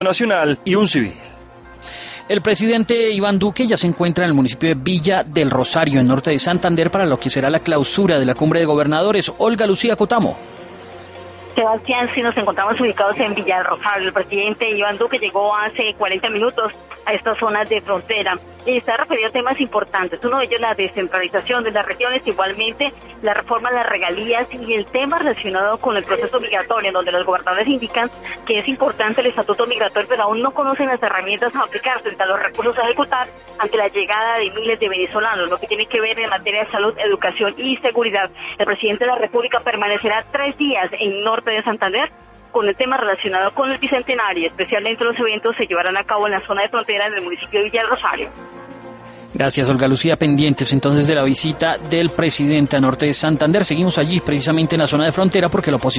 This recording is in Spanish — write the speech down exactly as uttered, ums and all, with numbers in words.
nacional y un civil. El presidente Iván Duque ya se encuentra en el municipio de Villa del Rosario, en norte de Santander, para lo que será la clausura de la cumbre de gobernadores. Olga Lucía Cotamo. Sebastián, si nos encontramos ubicados en Villa del Rosario, el presidente Iván Duque llegó hace cuarenta minutos a estas zonas de frontera y está referido a temas importantes. Uno de ellos la descentralización de las regiones, igualmente la reforma de las regalías y el tema relacionado con el proceso migratorio, donde los gobernadores indican que es importante el estatuto migratorio, pero aún no conocen las herramientas a aplicar frente a los recursos a ejecutar ante la llegada de miles de venezolanos, lo que tiene que ver en materia de salud, educación y seguridad. El presidente de la República permanecerá tres días en norte de Santander con el tema relacionado con el bicentenario. Especialmente los eventos se llevarán a cabo en la zona de frontera del municipio de Villa del Rosario. Gracias, Olga Lucía. Pendientes entonces de la visita del presidente a norte de Santander. Seguimos allí precisamente en la zona de frontera porque la oposición